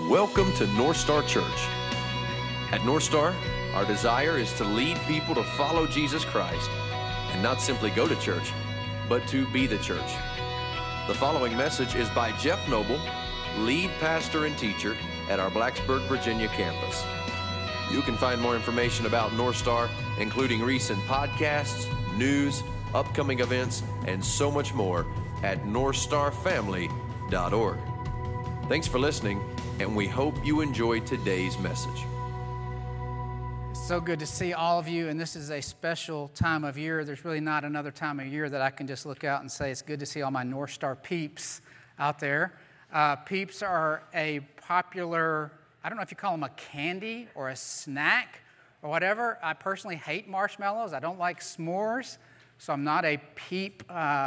Welcome to North Star Church. At North Star, our desire is to lead people to follow Jesus Christ and not simply go to church, but to be the church. The following message is by Jeff Noble, lead pastor and teacher at our Blacksburg, Virginia campus. You can find more information about North Star, including recent podcasts, news, upcoming events, and so much more at northstarfamily.org. Thanks for listening, and we hope you enjoyed today's message. It's so good to see all of you, and this is a special time of year. There's really not another time of year that I can just look out and say it's good to see all my North Star peeps out there. Peeps are a popular, I don't know if you call them a candy or a snack or whatever. I personally hate marshmallows. I don't like s'mores, so I'm not a peep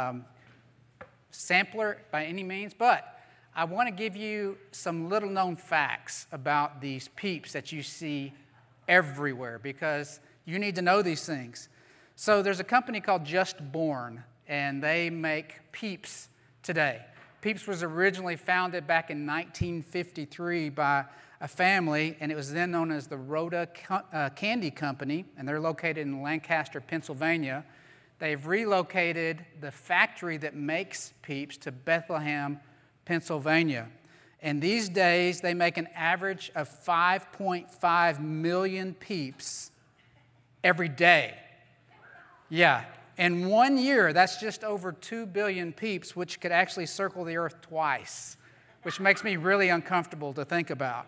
sampler by any means, but I want to give you some little-known facts about these peeps that you see everywhere because you need to know these things. So there's a company called Just Born, and they make Peeps today. Peeps was originally founded back in 1953 by a family, and it was then known as the Rhoda Candy Company, and they're located in Lancaster, Pennsylvania. They've relocated the factory that makes Peeps to Bethlehem, Pennsylvania. And these days, they make an average of 5.5 million Peeps every day. Yeah, in 1 year, that's just over 2 billion Peeps, which could actually circle the earth twice, which makes me really uncomfortable to think about.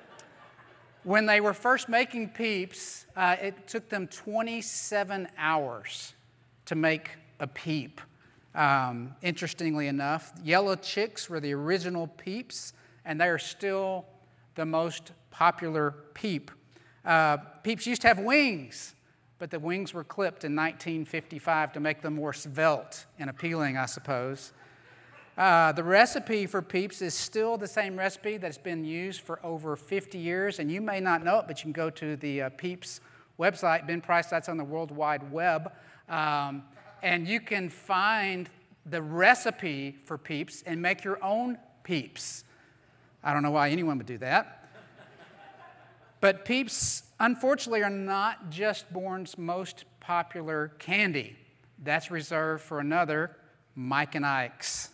When they were first making Peeps, it took them 27 hours to make a Peep. Interestingly enough, Yellow Chicks were the original Peeps, and they are still the most popular Peep. Peeps used to have wings, but the wings were clipped in 1955 to make them more svelte and appealing, I suppose. The recipe for Peeps is still the same recipe that's been used for over 50 years, and you may not know it, but you can go to the Peeps website. Ben Price, that's on the World Wide Web. And you can find the recipe for Peeps and make your own Peeps. I don't know why anyone would do that. But Peeps, unfortunately, are not Just Born's most popular candy. That's reserved for another Mike and Ike's.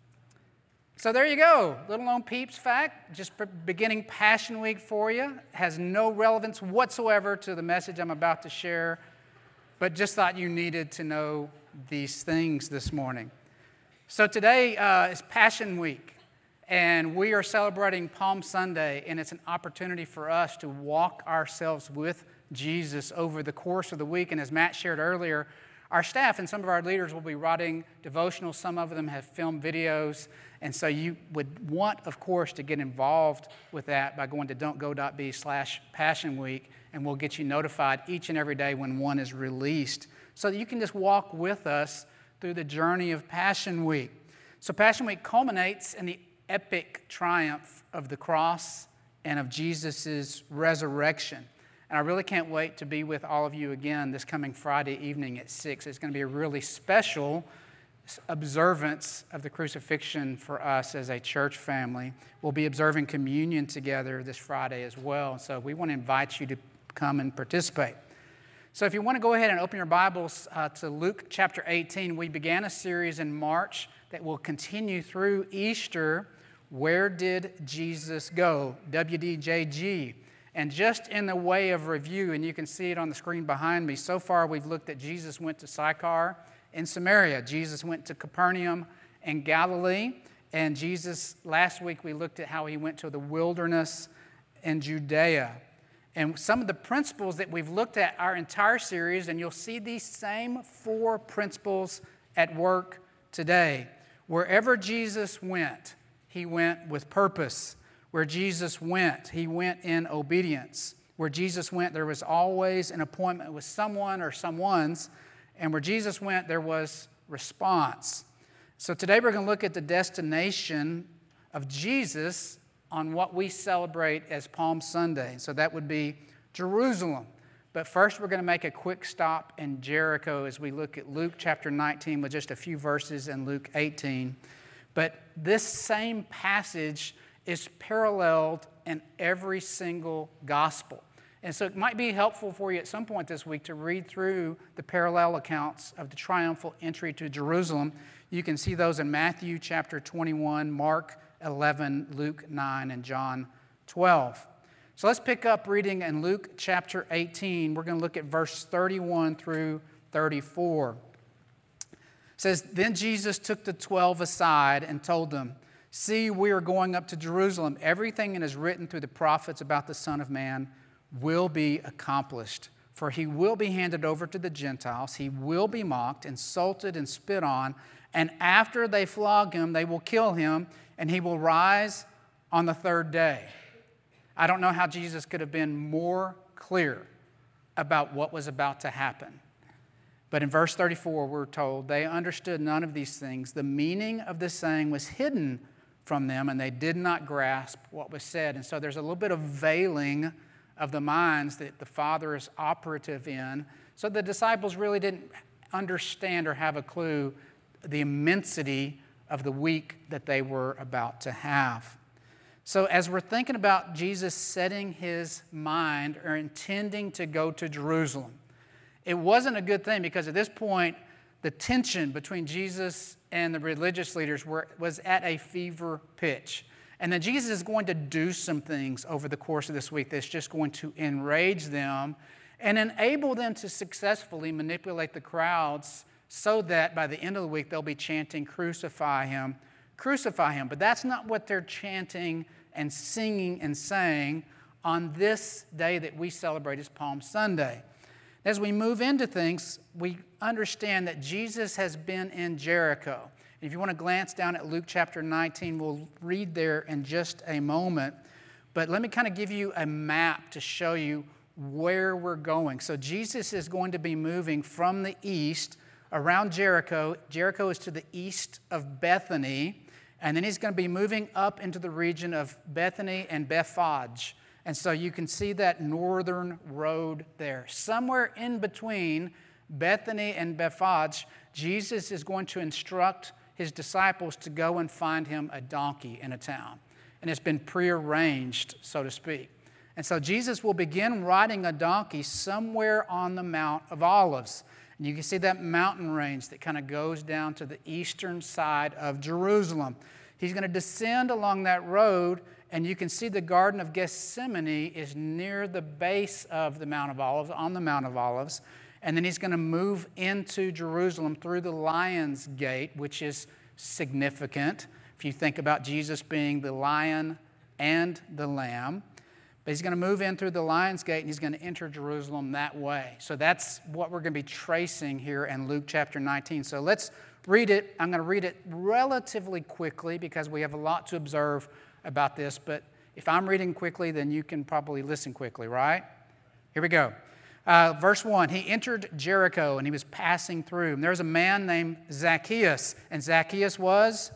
So there you go, little known Peeps fact, just beginning Passion Week for you. Has no relevance whatsoever to the message I'm about to share, but just thought you needed to know these things this morning. So today is Passion Week, and we are celebrating Palm Sunday, and it's an opportunity for us to walk ourselves with Jesus over the course of the week. And as Matt shared earlier, our staff and some of our leaders will be writing devotionals. Some of them have filmed videos, and so you would want, of course, to get involved with that by going to don'tgo.be/Passion Week, and we'll get you notified each and every day when one is released so that you can just walk with us through the journey of Passion Week. So Passion Week culminates in the epic triumph of the cross and of Jesus' resurrection. And I really can't wait to be with all of you again this coming Friday evening at 6. It's going to be a really special observance of the crucifixion for us as a church family. We'll be observing communion together this Friday as well. So we want to invite you to come and participate. So if you want to go ahead and open your Bibles to Luke chapter 18, we began a series in March that will continue through Easter. Where did Jesus go? WDJG. And just in the way of review, and you can see it on the screen behind me, so far we've looked at Jesus went to Sychar in Samaria. Jesus went to Capernaum in Galilee. And Jesus, last week we looked at how he went to the wilderness in Judea. And some of the principles that we've looked at our entire series, and you'll see these same 4 principles at work today. Wherever Jesus went, he went with purpose. Where Jesus went, he went in obedience. Where Jesus went, there was always an appointment with someone or someone's. And where Jesus went, there was response. So today we're going to look at the destination of Jesus on what we celebrate as Palm Sunday. So that would be Jerusalem. But first we're going to make a quick stop in Jericho as we look at Luke chapter 19 with just a few verses in Luke 18. But this same passage is paralleled in every single gospel. And so it might be helpful for you at some point this week to read through the parallel accounts of the triumphal entry to Jerusalem. You can see those in Matthew chapter 21, Mark 11, Luke 9, and John 12. So let's pick up reading in Luke chapter 18. We're going to look at verse 31 through 34. It says, "Then Jesus took the 12 aside and told them, 'See, we are going up to Jerusalem. Everything that is written through the prophets about the Son of Man will be accomplished. For he will be handed over to the Gentiles. He will be mocked, insulted, and spit on. And after they flog him, they will kill him, and he will rise on the third day.'" I don't know how Jesus could have been more clear about what was about to happen. But in verse 34, we're told, "They understood none of these things. The meaning of this saying was hidden from them, and they did not grasp what was said." And so there's a little bit of veiling of the minds that the Father is operative in. So the disciples really didn't understand or have a clue the immensity of the week that they were about to have. So as we're thinking about Jesus setting his mind or intending to go to Jerusalem, it wasn't a good thing because at this point, the tension between Jesus and the religious leaders was at a fever pitch. And then Jesus is going to do some things over the course of this week that's just going to enrage them and enable them to successfully manipulate the crowds so that by the end of the week they'll be chanting, "Crucify him, crucify him." But that's not what they're chanting and singing and saying on this day that we celebrate as Palm Sunday. As we move into things, we understand that Jesus has been in Jericho. If you want to glance down at Luke chapter 19, we'll read there in just a moment. But let me kind of give you a map to show you where we're going. So Jesus is going to be moving from the east around Jericho. Jericho is to the east of Bethany. And then he's going to be moving up into the region of Bethany and Bethphage. And so you can see that northern road there. Somewhere in between Bethany and Bethphage, Jesus is going to instruct his disciples to go and find him a donkey in a town. And it's been prearranged, so to speak. And so Jesus will begin riding a donkey somewhere on the Mount of Olives. And you can see that mountain range that kind of goes down to the eastern side of Jerusalem. He's going to descend along that road, and you can see the Garden of Gethsemane is near the base of the Mount of Olives, on the Mount of Olives. And then he's going to move into Jerusalem through the Lion's Gate, which is significant if you think about Jesus being the lion and the lamb. But he's going to move in through the Lion's Gate, and he's going to enter Jerusalem that way. So that's what we're going to be tracing here in Luke chapter 19. So let's read it. I'm going to read it relatively quickly because we have a lot to observe about this. But if I'm reading quickly, then you can probably listen quickly, right? Here we go. Verse 1, he entered Jericho, and he was passing through. And there was a man named Zacchaeus, and Zacchaeus was...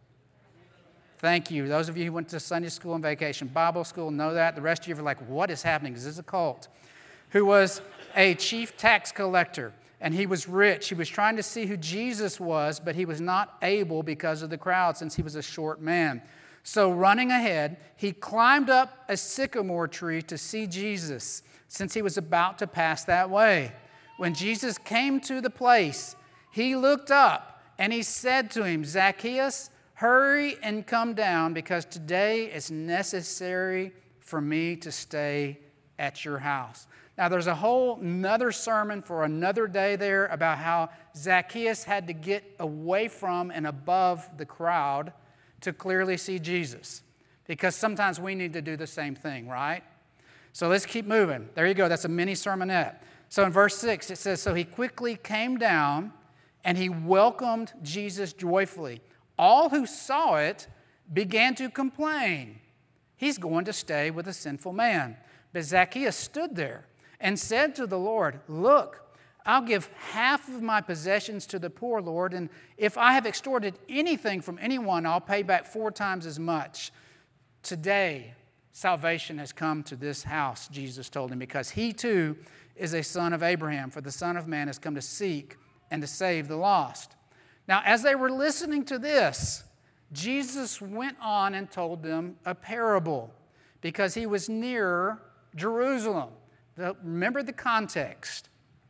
Thank you. Those of you who went to Sunday school and vacation Bible school know that. The rest of you are like, what is happening? Is this a cult? Who was a chief tax collector, and he was rich. He was trying to see who Jesus was, but he was not able because of the crowd since he was a short man. So running ahead, he climbed up a sycamore tree to see Jesus since he was about to pass that way. When Jesus came to the place, he looked up and he said to him, "Zacchaeus, hurry and come down, because today it's necessary for me to stay at your house." Now, there's a whole nother sermon for another day there about how Zacchaeus had to get away from and above the crowd to clearly see Jesus, because sometimes we need to do the same thing, right? So let's keep moving. There you go. That's a mini sermonette. So in verse 6, it says, "So he quickly came down and he welcomed Jesus joyfully. All who saw it began to complain. He's going to stay with a sinful man. But Zacchaeus stood there and said to the Lord, 'Look, I'll give half of my possessions to the poor, Lord, and if I have extorted anything from anyone, I'll pay back 4 times as much.' Today, salvation has come to this house," Jesus told him, "because he too is a son of Abraham, for the Son of Man has come to seek and to save the lost." Now, as they were listening to this, Jesus went on and told them a parable because he was near Jerusalem. Remember the context.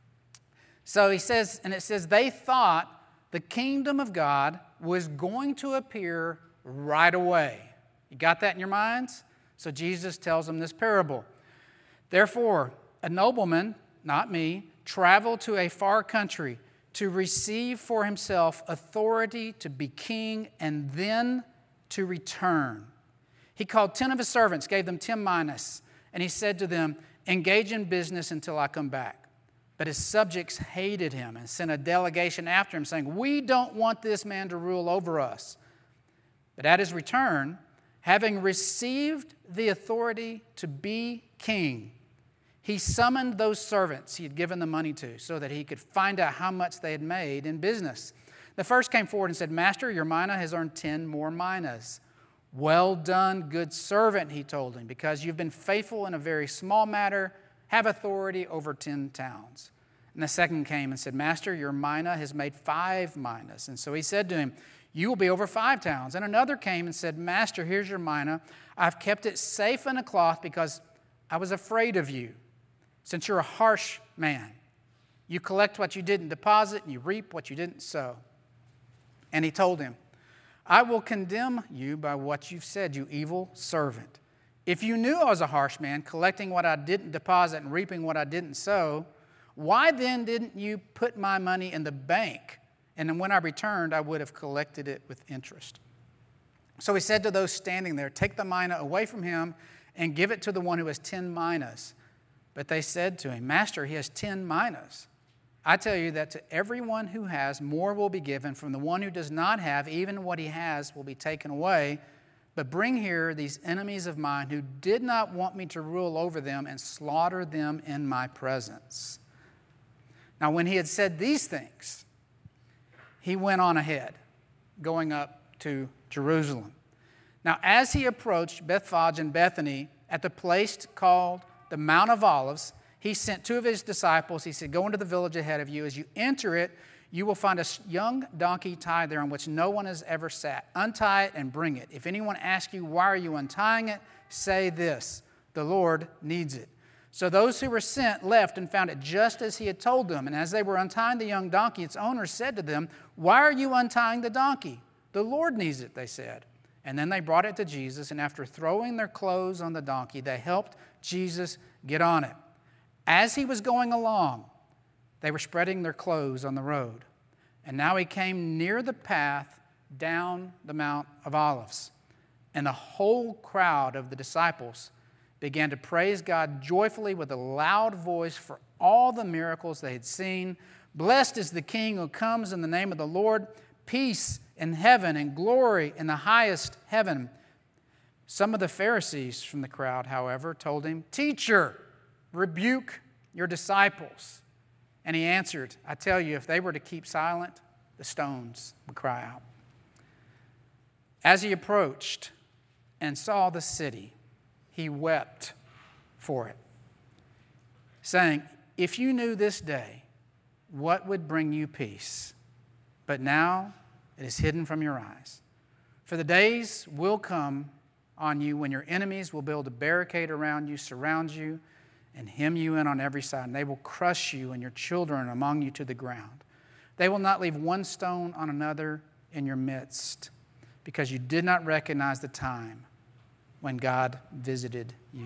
So he says, and it says, they thought the kingdom of God was going to appear right away. You got that in your minds? So Jesus tells them this parable. Therefore, a nobleman, not me, traveled to a far country to receive for himself authority to be king and then to return. He called 10 of his servants, gave them 10 minas, and he said to them, engage in business until I come back. But his subjects hated him and sent a delegation after him, saying, we don't want this man to rule over us. But at his return, having received the authority to be king, he summoned those servants he had given the money to so that he could find out how much they had made in business. The first came forward and said, Master, your mina has earned 10 more minas. Well done, good servant, he told him, because you've been faithful in a very small matter, have authority over 10 towns. And the second came and said, Master, your mina has made 5 minas. And so he said to him, you will be over 5 towns. And another came and said, Master, here's your mina. I've kept it safe in a cloth because I was afraid of you. Since you're a harsh man, you collect what you didn't deposit and you reap what you didn't sow. And he told him, I will condemn you by what you've said, you evil servant. If you knew I was a harsh man, collecting what I didn't deposit and reaping what I didn't sow, why then didn't you put my money in the bank? And then when I returned, I would have collected it with interest. So he said to those standing there, take the mina away from him and give it to the one who has 10 minas. But they said to him, Master, he has 10 minas. I tell you that to everyone who has, more will be given. From the one who does not have, even what he has will be taken away. But bring here these enemies of mine who did not want me to rule over them and slaughter them in my presence. Now, when he had said these things, he went on ahead, going up to Jerusalem. Now, as he approached Bethphage and Bethany at the place called the Mount of Olives, he sent 2 of his disciples. He said, go into the village ahead of you. As you enter it, you will find a young donkey tied there on which no one has ever sat. Untie it and bring it. If anyone asks you, why are you untying it? Say this, the Lord needs it. So those who were sent left and found it just as he had told them. And as they were untying the young donkey, its owner said to them, why are you untying the donkey? The Lord needs it, they said. And then they brought it to Jesus, and after throwing their clothes on the donkey, they helped Jesus get on it. As he was going along, they were spreading their clothes on the road. And now he came near the path down the Mount of Olives. And the whole crowd of the disciples began to praise God joyfully with a loud voice for all the miracles they had seen. Blessed is the King who comes in the name of the Lord. Peace in heaven and glory in the highest heaven. Some of the Pharisees from the crowd, however, told him, Teacher, rebuke your disciples. And he answered, I tell you, if they were to keep silent, the stones would cry out. As he approached and saw the city, he wept for it, saying, if you knew this day what would bring you peace, but now it is hidden from your eyes. For the days will come on you when your enemies will build a barricade around you, surround you, and hem you in on every side, and they will crush you and your children among you to the ground. They will not leave one stone on another in your midst, because you did not recognize the time when God visited you.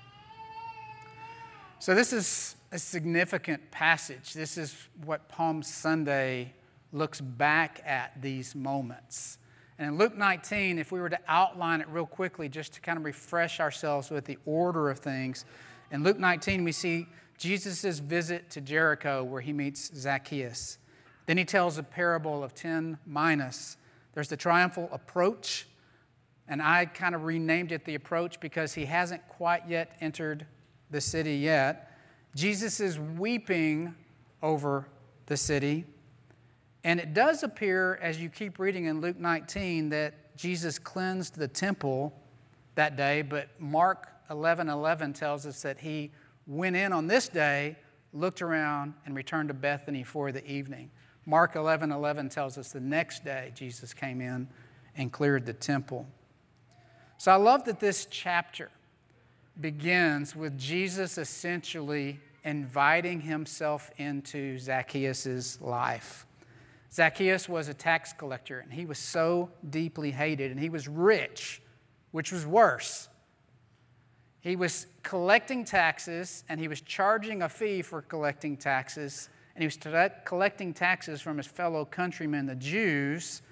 So this is a significant passage. This is what Palm Sunday looks back at these moments. And in Luke 19, if we were to outline it real quickly, just to kind of refresh ourselves with the order of things, in Luke 19, we see Jesus' visit to Jericho where he meets Zacchaeus. Then he tells a parable of 10 minas. There's the triumphal approach, and I kind of renamed it the approach because he hasn't quite yet entered the city yet. Jesus is weeping over the city, and it does appear as you keep reading in Luke 19 that Jesus cleansed the temple that day, but Mark 11:11 tells us that he went in on this day, looked around, and returned to Bethany for the evening. Mark 11:11 tells us the next day Jesus came in and cleared the temple. So I love that this chapter begins with Jesus essentially inviting himself into Zacchaeus' life. Zacchaeus was a tax collector, and he was so deeply hated, and he was rich, which was worse. He was collecting taxes, and he was charging a fee for collecting taxes, and he was collecting taxes from his fellow countrymen, the Jews,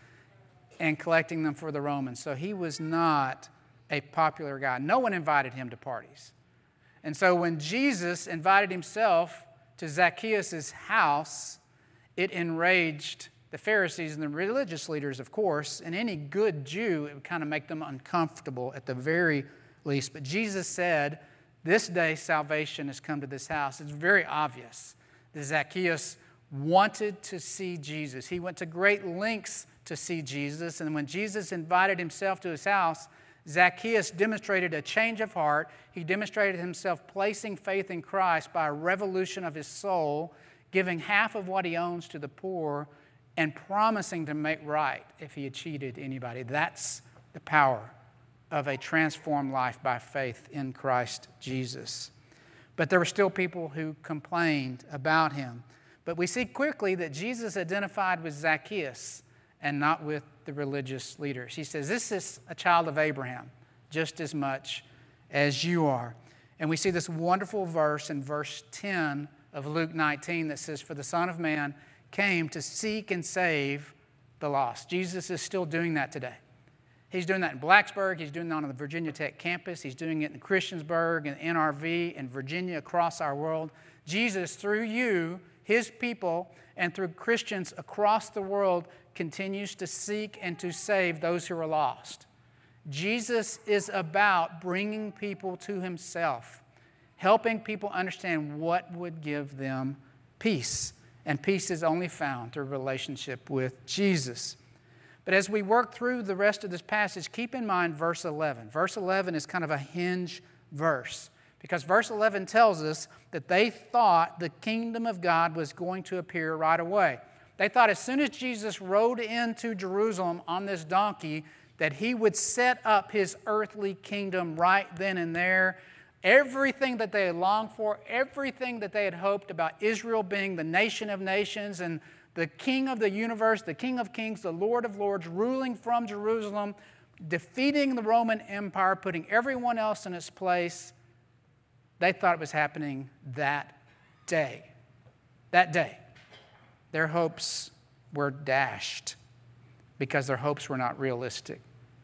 and collecting them for the Romans. So he was not a popular guy. No one invited him to parties. And so when Jesus invited himself to Zacchaeus' house, it enraged the Pharisees and the religious leaders, of course, and any good Jew. It would kind of make them uncomfortable at the very least. But Jesus said, this day salvation has come to this house. It's very obvious that Zacchaeus wanted to see Jesus. He went to great lengths to see Jesus, and when Jesus invited himself to his house, Zacchaeus demonstrated a change of heart. He demonstrated himself placing faith in Christ by a revolution of his soul, giving half of what he owns to the poor, and promising to make right if he had cheated anybody. That's the power of a transformed life by faith in Christ Jesus. But there were still people who complained about him. But we see quickly that Jesus identified with Zacchaeus and not with the religious leaders. He says, this is a child of Abraham just as much as you are. And we see this wonderful verse in verse 10 of Luke 19 that says, for the Son of Man came to seek and save the lost. Jesus is still doing that today. He's doing that in Blacksburg. He's doing that on the Virginia Tech campus. He's doing it in Christiansburg and NRV and Virginia, across our world. Jesus, through you, his people, and through Christians across the world, continues to seek and to save those who are lost. Jesus is about bringing people to himself, helping people understand what would give them peace. And peace is only found through a relationship with Jesus. But as we work through the rest of this passage, keep in mind verse 11. Verse 11 is kind of a hinge verse, because verse 11 tells us that they thought the kingdom of God was going to appear right away. They thought as soon as Jesus rode into Jerusalem on this donkey, that he would set up his earthly kingdom right then and there. Everything that they had longed for, everything that they had hoped about Israel being the nation of nations and the king of the universe, the King of kings, the Lord of lords, ruling from Jerusalem, defeating the Roman Empire, putting everyone else in its place, they thought it was happening that day. That day. Their hopes were dashed because their hopes were not realistic.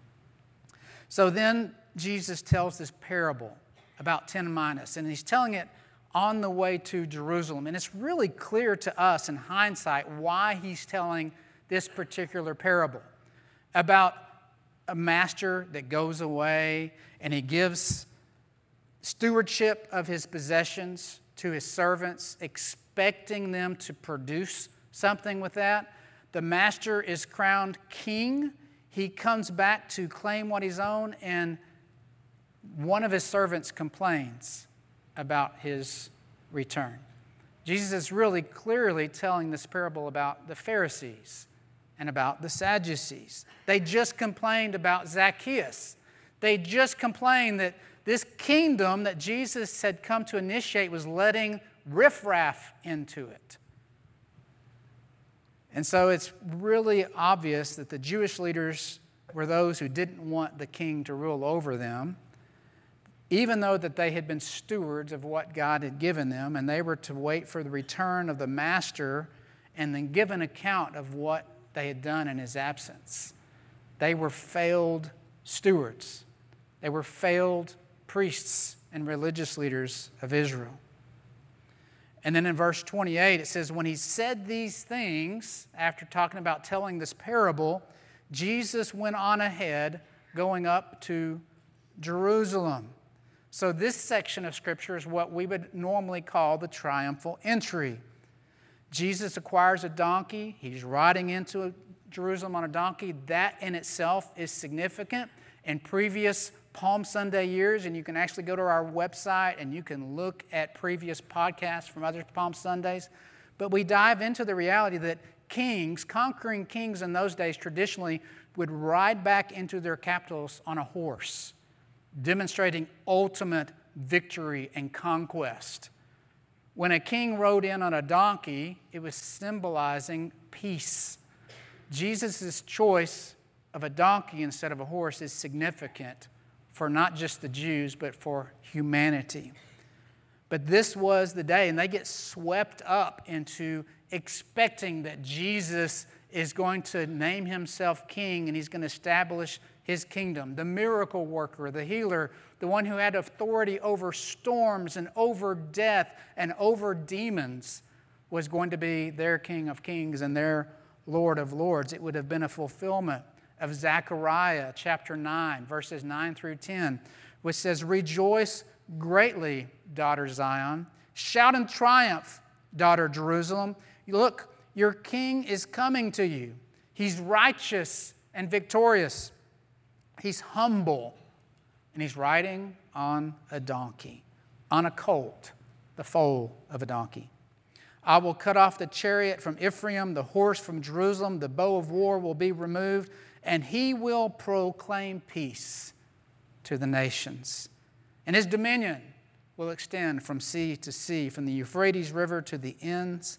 So then Jesus tells this parable about 10 minas, and he's telling it on the way to Jerusalem. And it's really clear to us in hindsight why he's telling this particular parable about a master that goes away and he gives stewardship of his possessions to his servants, expecting them to produce something with that. The master is crowned king. He comes back to claim what he's own, and one of his servants complains about his return. Jesus is really clearly telling this parable about the Pharisees and about the Sadducees. They just complained about Zacchaeus. They just complained that this kingdom that Jesus had come to initiate was letting riffraff into it. And so it's really obvious that the Jewish leaders were those who didn't want the king to rule over them, even though that they had been stewards of what God had given them, and they were to wait for the return of the master and then give an account of what they had done in his absence. They were failed stewards. They were failed priests and religious leaders of Israel. And then in verse 28, it says, when he said these things, after talking about telling this parable, Jesus went on ahead, going up to Jerusalem. So this section of Scripture is what we would normally call the triumphal entry. Jesus acquires a donkey. He's riding into Jerusalem on a donkey. That in itself is significant. In previous Palm Sunday years, and you can actually go to our website and you can look at previous podcasts from other Palm Sundays. But we dive into the reality that kings, conquering kings in those days traditionally would ride back into their capitals on a horse, demonstrating ultimate victory and conquest. When a king rode in on a donkey, it was symbolizing peace. Jesus' choice of a donkey instead of a horse is significant for not just the Jews, but for humanity. But this was the day, and they get swept up into expecting that Jesus is going to name himself king and he's going to establish his kingdom. The miracle worker, the healer, the one who had authority over storms and over death and over demons was going to be their King of Kings and their Lord of Lords. It would have been a fulfillment of Zechariah chapter 9, verses 9 through 10, which says, "Rejoice greatly, daughter Zion. Shout in triumph, daughter Jerusalem. Look, your king is coming to you. He's righteous and victorious. He's humble, and he's riding on a donkey, on a colt, the foal of a donkey. I will cut off the chariot from Ephraim, the horse from Jerusalem. The bow of war will be removed, and he will proclaim peace to the nations. And his dominion will extend from sea to sea, from the Euphrates River to the ends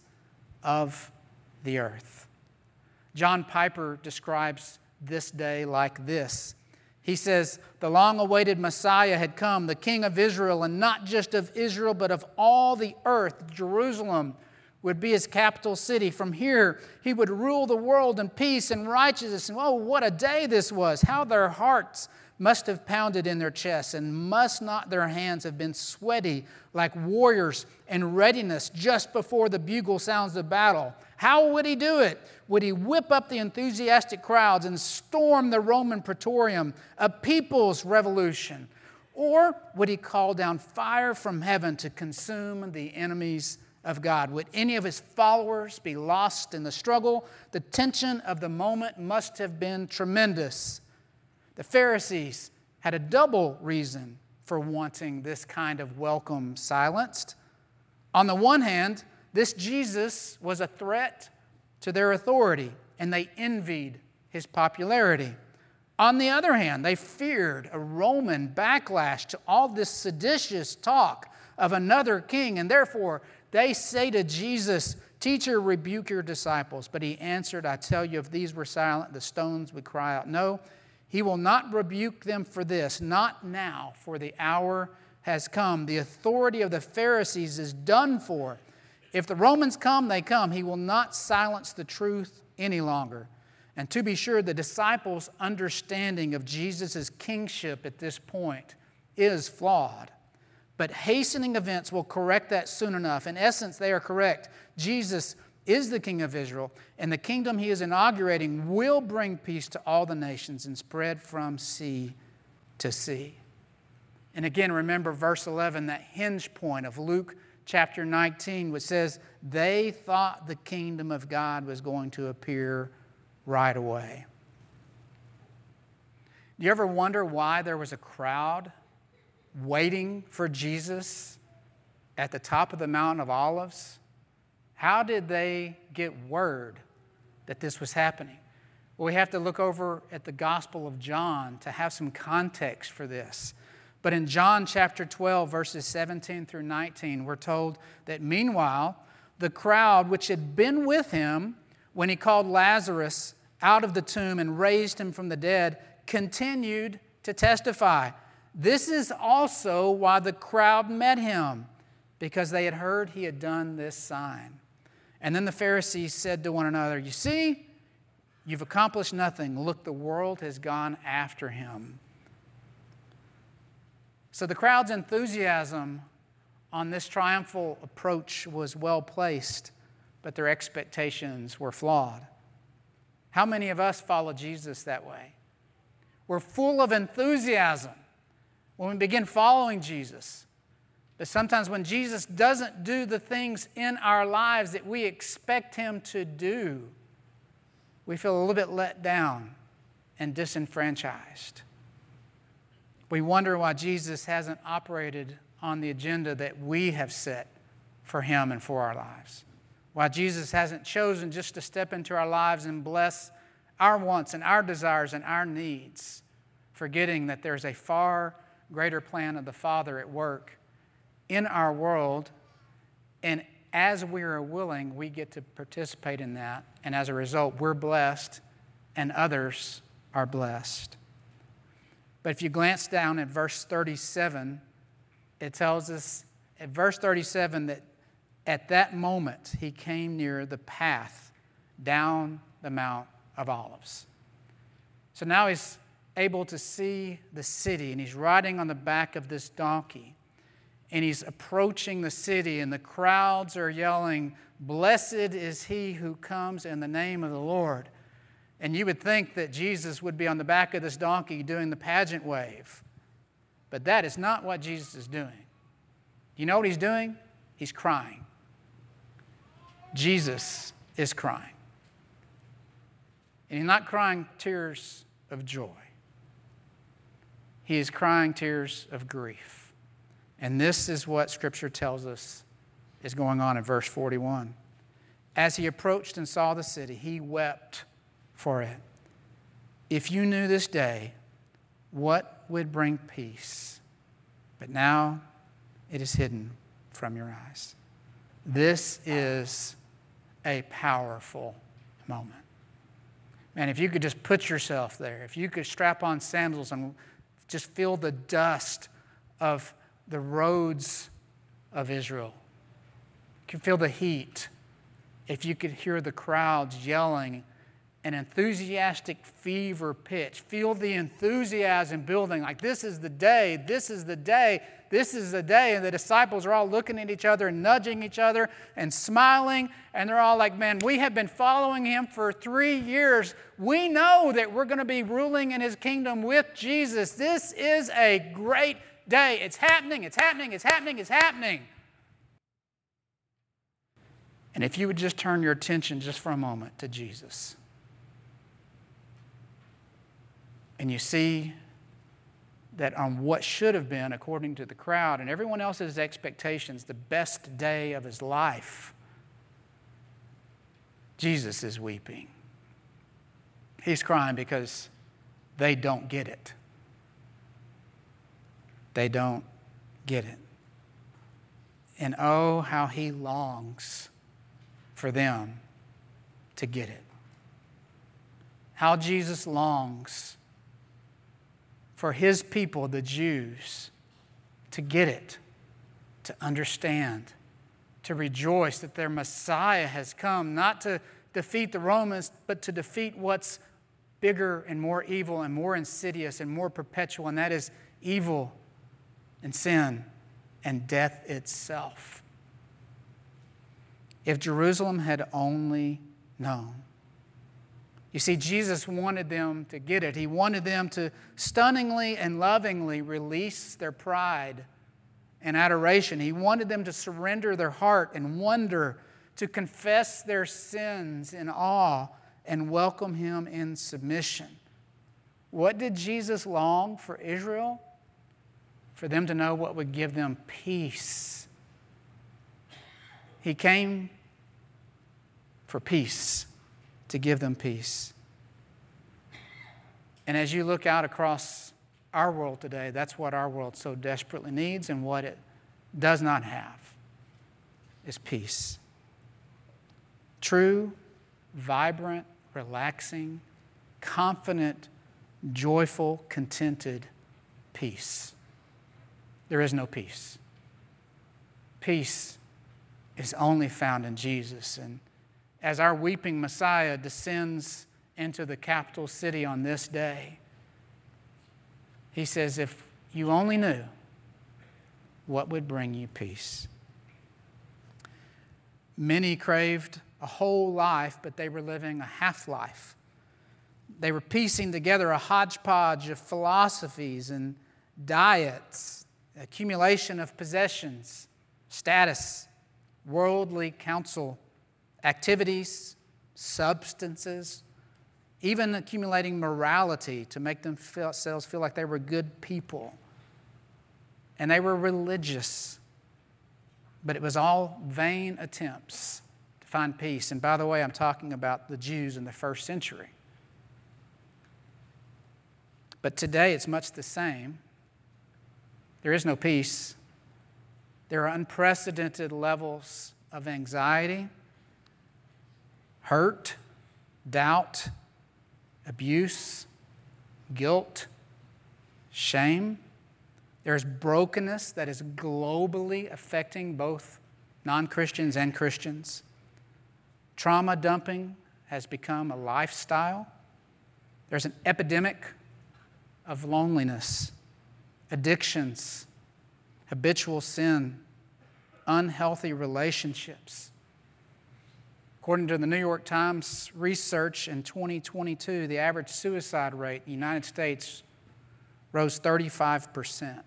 of the earth." John Piper describes this day like this. He says, "The long-awaited Messiah had come, the King of Israel, and not just of Israel, but of all the earth. Jerusalem would be his capital city. From here, he would rule the world in peace and righteousness." And oh, what a day this was. How their hearts must have pounded in their chests, and must not their hands have been sweaty like warriors in readiness just before the bugle sounds the battle. How would he do it? Would he whip up the enthusiastic crowds and storm the Roman Praetorium, a people's revolution? Or would he call down fire from heaven to consume the enemies of God? Would any of his followers be lost in the struggle? The tension of the moment must have been tremendous. The Pharisees had a double reason for wanting this kind of welcome silenced. On the one hand, this Jesus was a threat to their authority, and they envied his popularity. On the other hand, they feared a Roman backlash to all this seditious talk of another king, and therefore they say to Jesus, "Teacher, rebuke your disciples." But he answered, "I tell you, if these were silent, the stones would cry out." No, he will not rebuke them for this, not now, for the hour has come. The authority of the Pharisees is done for. If the Romans come, they come. He will not silence the truth any longer. And to be sure, the disciples' understanding of Jesus' kingship at this point is flawed. But hastening events will correct that soon enough. In essence, they are correct. Jesus is the King of Israel, and the kingdom he is inaugurating will bring peace to all the nations and spread from sea to sea. And again, remember verse 11, that hinge point of Luke chapter 19, which says, they thought the kingdom of God was going to appear right away. Do you ever wonder why there was a crowd waiting for Jesus at the top of the Mount of Olives? How did they get word that this was happening? Well, we have to look over at the Gospel of John to have some context for this. But in John chapter 12, verses 17 through 19, we're told that meanwhile, the crowd which had been with him when he called Lazarus out of the tomb and raised him from the dead continued to testify. This is also why the crowd met him, because they had heard he had done this sign. And then the Pharisees said to one another, "You see, you've accomplished nothing. Look, the world has gone after him." So the crowd's enthusiasm on this triumphal approach was well placed, but their expectations were flawed. How many of us follow Jesus that way? We're full of enthusiasm when we begin following Jesus. But sometimes when Jesus doesn't do the things in our lives that we expect him to do, we feel a little bit let down and disenfranchised. We wonder why Jesus hasn't operated on the agenda that we have set for him and for our lives. Why Jesus hasn't chosen just to step into our lives and bless our wants and our desires and our needs, forgetting that there's a far greater plan of the Father at work in our world. And as we are willing, we get to participate in that. And as a result, we're blessed and others are blessed. But if you glance down at verse 37, it tells us at verse 37 that at that moment he came near the path down the Mount of Olives. So now he's able to see the city, and he's riding on the back of this donkey, and he's approaching the city, and the crowds are yelling, "Blessed is he who comes in the name of the Lord." And you would think that Jesus would be on the back of this donkey doing the pageant wave. But that is not what Jesus is doing. You know what he's doing? He's crying. Jesus is crying. And he's not crying tears of joy. He is crying tears of grief. And this is what Scripture tells us is going on in verse 41. As he approached and saw the city, he wept for it. If you knew this day what would bring peace, but now it is hidden from your eyes. This is a powerful moment. Man, if you could just put yourself there, if you could strap on sandals and just feel the dust of the roads of Israel, you could feel the heat, if you could hear the crowds yelling, an enthusiastic fever pitch. Feel the enthusiasm building, like this is the day, this is the day, this is the day. And the disciples are all looking at each other and nudging each other and smiling. And they're all like, man, we have been following him for 3 years. We know that we're going to be ruling in his kingdom with Jesus. This is a great day. It's happening, it's happening, it's happening, it's happening. And if you would just turn your attention just for a moment to Jesus, and you see that on what should have been, according to the crowd and everyone else's expectations, the best day of his life, Jesus is weeping. He's crying because they don't get it. They don't get it. And oh, how he longs for them to get it. How Jesus longs for his people, the Jews, to get it, to understand, to rejoice that their Messiah has come, not to defeat the Romans, but to defeat what's bigger and more evil and more insidious and more perpetual, and that is evil and sin and death itself. If Jerusalem had only known. You see, Jesus wanted them to get it. He wanted them to stunningly and lovingly release their pride and adoration. He wanted them to surrender their heart and wonder, to confess their sins in awe and welcome him in submission. What did Jesus long for Israel? For them to know what would give them peace. He came for peace, to give them peace. And as you look out across our world today, that's what our world so desperately needs, and what it does not have is peace. True, vibrant, relaxing, confident, joyful, contented peace. There is no peace. Peace is only found in Jesus. And as our weeping Messiah descends into the capital city on this day, he says, if you only knew what would bring you peace. Many craved a whole life, but they were living a half-life. They were piecing together a hodgepodge of philosophies and diets, accumulation of possessions, status, worldly counsel, activities, substances, even accumulating morality to make themselves feel like they were good people. And they were religious. But it was all vain attempts to find peace. And by the way, I'm talking about the Jews in the first century. But today it's much the same. There is no peace. There are unprecedented levels of anxiety, hurt, doubt, abuse, guilt, shame. There's brokenness that is globally affecting both non-Christians and Christians. Trauma dumping has become a lifestyle. There's an epidemic of loneliness, addictions, habitual sin, unhealthy relationships. According to the New York Times research in 2022, the average suicide rate in the United States rose 35%.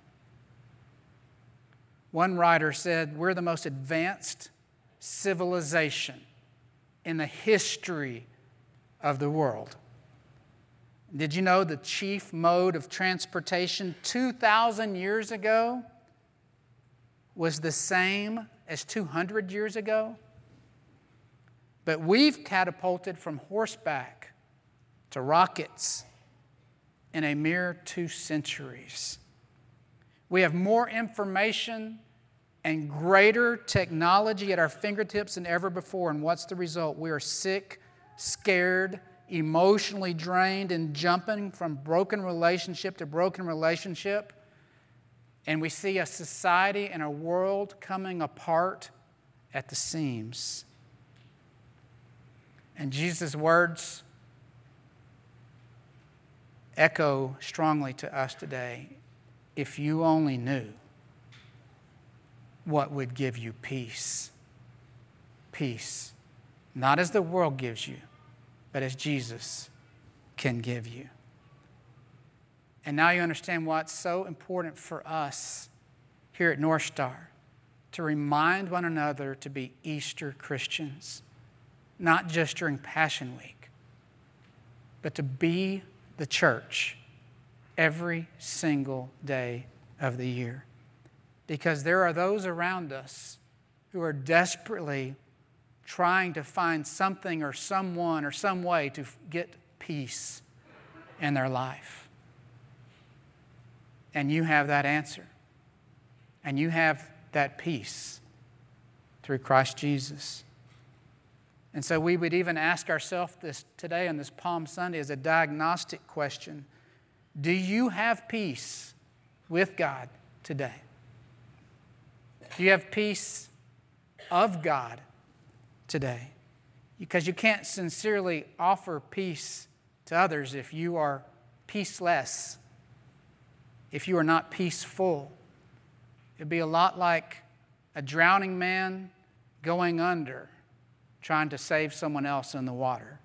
One writer said, "We're the most advanced civilization in the history of the world." Did you know the chief mode of transportation 2,000 years ago was the same as 200 years ago? But we've catapulted from horseback to rockets in a mere 2 centuries. We have more information and greater technology at our fingertips than ever before. And what's the result? We are sick, scared, emotionally drained, and jumping from broken relationship to broken relationship. And we see a society and a world coming apart at the seams. And Jesus' words echo strongly to us today. If you only knew what would give you peace. Peace. Not as the world gives you, but as Jesus can give you. And now you understand why it's so important for us here at North Star to remind one another to be Easter Christians, not just during Passion Week, but to be the church every single day of the year. Because there are those around us who are desperately trying to find something or someone or some way to get peace in their life. And you have that answer. And you have that peace through Christ Jesus. And so we would even ask ourselves this today on this Palm Sunday as a diagnostic question. Do you have peace with God today? Do you have peace of God today? Because you can't sincerely offer peace to others if you are peaceless, if you are not peaceful. It'd be a lot like a drowning man going under, trying to save someone else in the water.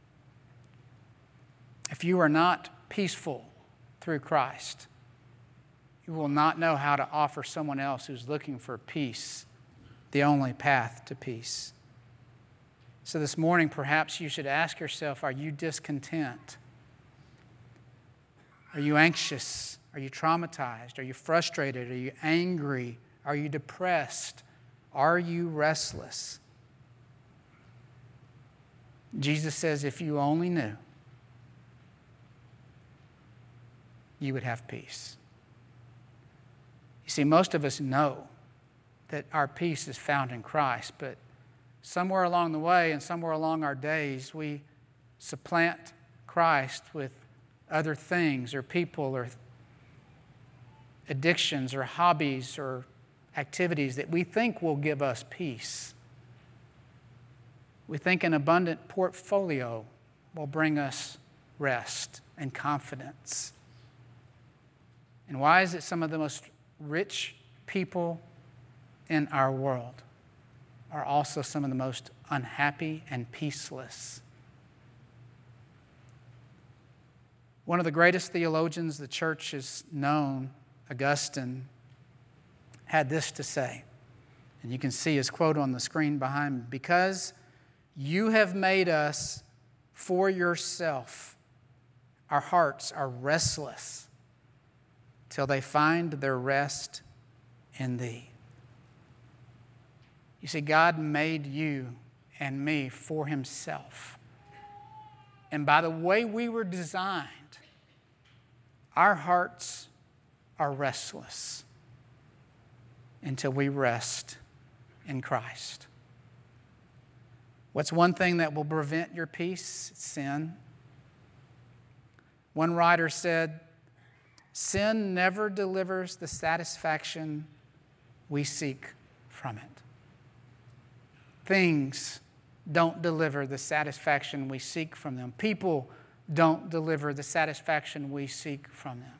If you are not peaceful through Christ, you will not know how to offer someone else who's looking for peace the only path to peace. So this morning, perhaps you should ask yourself, are you discontent? Are you anxious? Are you traumatized? Are you frustrated? Are you angry? Are you depressed? Are you restless? Jesus says, if you only knew, you would have peace. You see, most of us know that our peace is found in Christ, but somewhere along the way and somewhere along our days, we supplant Christ with other things or people or addictions or hobbies or activities that we think will give us peace. We think an abundant portfolio will bring us rest and confidence. And why is it some of the most rich people in our world are also some of the most unhappy and peaceless? One of the greatest theologians the church has known, Augustine, had this to say. And you can see his quote on the screen behind me. Because you have made us for yourself, our hearts are restless till they find their rest in thee. You see, God made you and me for himself. And by the way we were designed, Our hearts are restless until we rest in Christ. What's one thing that will prevent your peace? It's sin. One writer said, sin never delivers the satisfaction we seek from it. Things don't deliver the satisfaction we seek from them. People don't deliver the satisfaction we seek from them.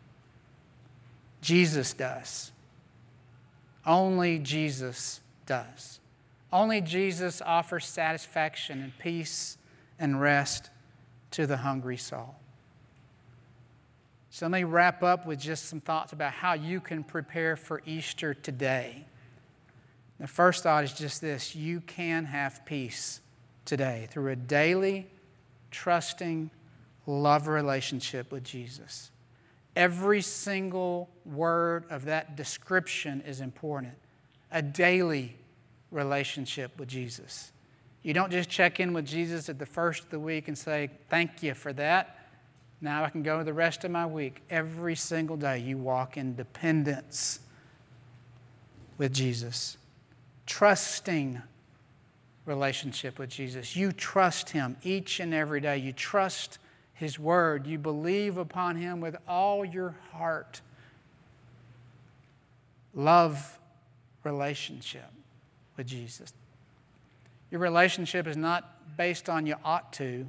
Jesus does. Only Jesus does. Only Jesus offers satisfaction and peace and rest to the hungry soul. So let me wrap up with just some thoughts about how you can prepare for Easter today. The first thought is just this: you can have peace today through a daily, trusting, love relationship with Jesus. Every single word of that description is important. A daily relationship with Jesus. You don't just check in with Jesus at the first of the week and say, thank you for that. Now I can go the rest of my week. Every single day you walk in dependence with Jesus. Trusting relationship with Jesus. You trust Him each and every day. You trust His Word. You believe upon Him with all your heart. Love relationship with Jesus. Your relationship is not based on you ought to.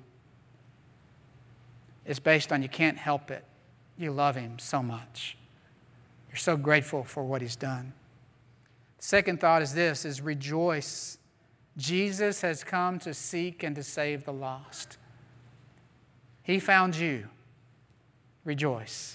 It's based on you can't help it. You love Him so much. You're so grateful for what He's done. The second thought is this, is rejoice. Jesus has come to seek and to save the lost. He found you. Rejoice.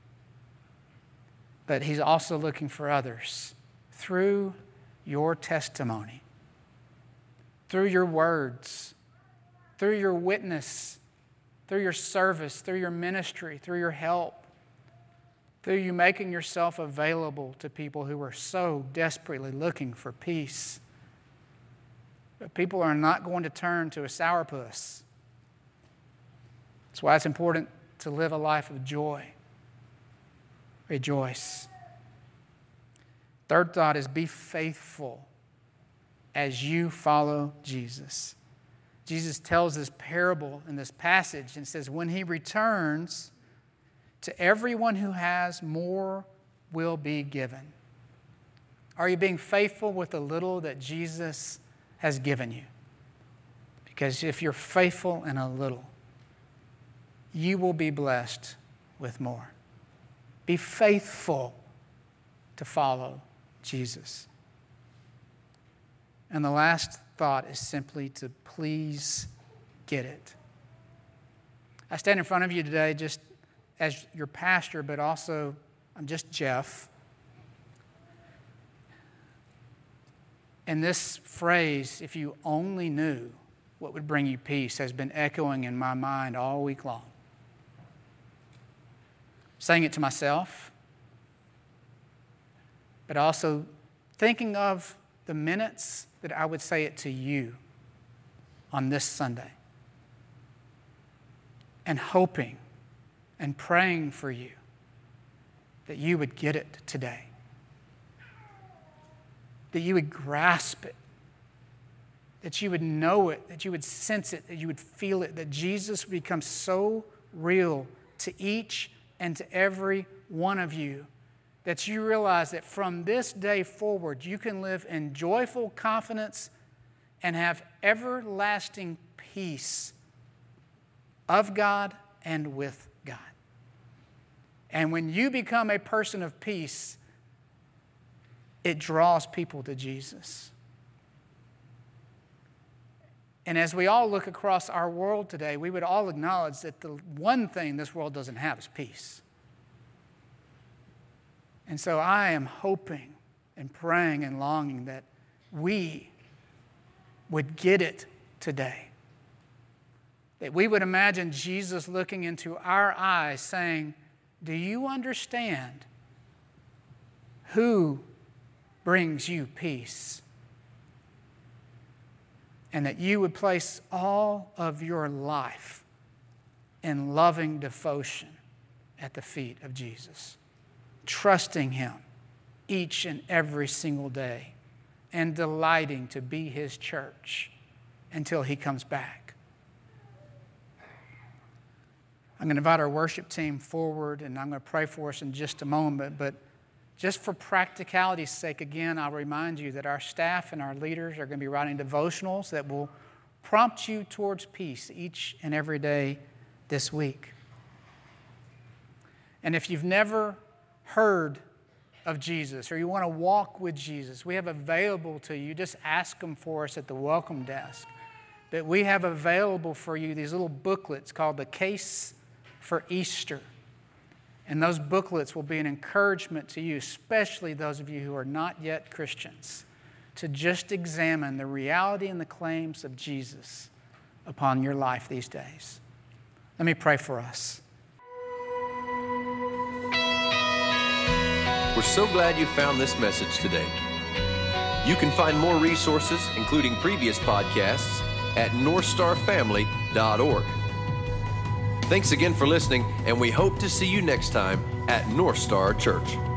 But He's also looking for others through your testimony, through your words, through your witness, through your service, through your ministry, through your help, through you making yourself available to people who are so desperately looking for peace. But people are not going to turn to a sourpuss. That's why it's important to live a life of joy. Rejoice. Third thought is be faithful as you follow Jesus. Jesus tells this parable in this passage and says, when He returns, to everyone who has, more will be given. Are you being faithful with the little that Jesus has given you? Because if you're faithful in a little, you will be blessed with more. Be faithful to follow Jesus. And the last thought is simply to please get it. I stand in front of you today just as your pastor, but also I'm just Jeff. And this phrase, if you only knew what would bring you peace, has been echoing in my mind all week long. Saying it to myself, but also thinking of the minutes that I would say it to you on this Sunday. And hoping and praying for you that you would get it today. That you would grasp it. That you would know it, that you would sense it, that you would feel it, that Jesus would become so real to each and to every one of you that you realize that from this day forward you can live in joyful confidence and have everlasting peace of God and with God. And when you become a person of peace, it draws people to Jesus. And as we all look across our world today, we would all acknowledge that the one thing this world doesn't have is peace. And so I am hoping and praying and longing that we would get it today. That we would imagine Jesus looking into our eyes saying, do you understand who brings you peace? And that you would place all of your life in loving devotion at the feet of Jesus, trusting Him each and every single day, and delighting to be His church until He comes back. I'm going to invite our worship team forward, and I'm going to pray for us in just a moment. But just for practicality's sake, again, I'll remind you that our staff and our leaders are going to be writing devotionals that will prompt you towards peace each and every day this week. And if you've never heard of Jesus or you want to walk with Jesus, we have available to you, just ask them for us at the welcome desk. But we have available for you these little booklets called The Case for Easter. And those booklets will be an encouragement to you, especially those of you who are not yet Christians, to just examine the reality and the claims of Jesus upon your life these days. Let me pray for us. We're so glad you found this message today. You can find more resources, including previous podcasts, at northstarfamily.org. Thanks again for listening, and we hope to see you next time at North Star Church.